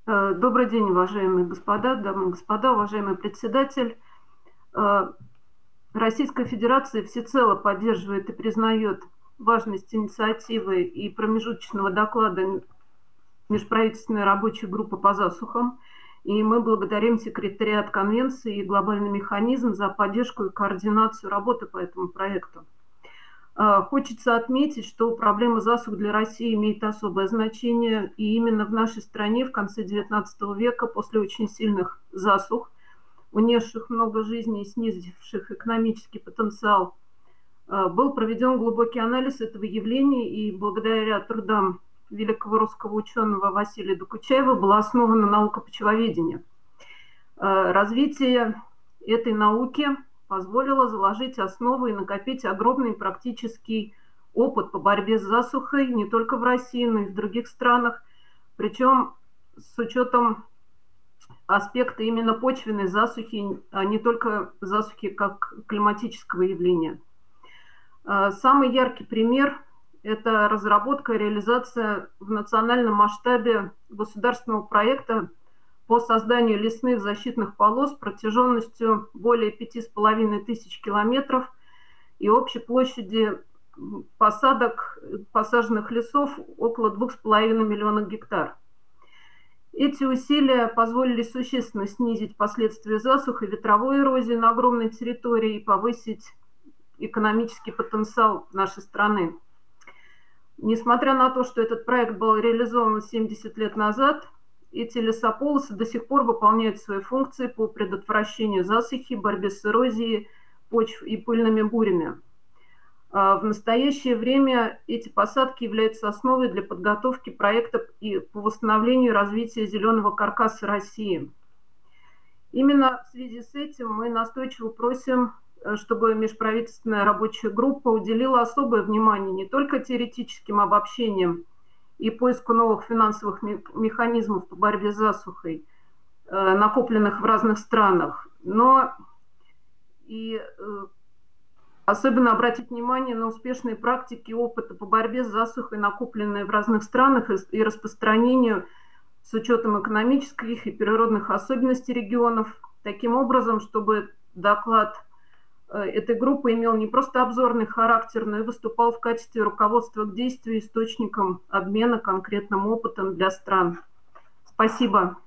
Добрый день, уважаемые господа, дамы и господа, уважаемый председатель. Э, Российская Федерация всецело поддерживает и признает важность инициативы и промежуточного доклада межправительственной рабочей группы по засухам. И мы благодарим секретариат Конвенции и глобальный механизм за поддержку и координацию работы по этому проекту. Хочется отметить, что проблема засух для России имеет особое значение, и именно в нашей стране в конце XIX века, после очень сильных засух, унесших много жизней и снизивших экономический потенциал, был проведен глубокий анализ этого явления, и благодаря трудам великого русского ученого Василия Докучаева была основана наука почвоведения. Развитие этой науки позволило заложить основы и накопить огромный практический опыт по борьбе с засухой не только в России, но и в других странах, причем с учетом аспекта именно почвенной засухи, а не только засухи как климатического явления. Самый яркий пример – это разработка и реализация в национальном масштабе государственного проекта по созданию лесных защитных полос протяженностью более 5500 километров и общей площади посаженных лесов около 2,5 миллиона гектар. Эти усилия позволили существенно снизить последствия засух и ветровой эрозии на огромной территории и повысить экономический потенциал нашей страны. Несмотря на то, что этот проект был реализован 70 лет назад, эти лесополосы до сих пор выполняют свои функции по предотвращению засухи, борьбе с эрозией почв и пыльными бурями. В настоящее время эти посадки являются основой для подготовки проектов и по восстановлению и развитию зеленого каркаса России. Именно в связи с этим мы настойчиво просим, чтобы межправительственная рабочая группа уделила особое внимание не только теоретическим обобщениям и поиску новых финансовых механизмов по борьбе с засухой, накопленных в разных странах, но и особенно обратить внимание на успешные практики опыта по борьбе с засухой, накопленные в разных странах, и распространению с учетом экономических и природных особенностей регионов, таким образом, чтобы доклад этой группы имел не просто обзорный характер, но и выступал в качестве руководства к действию, источником обмена конкретным опытом для стран. Спасибо.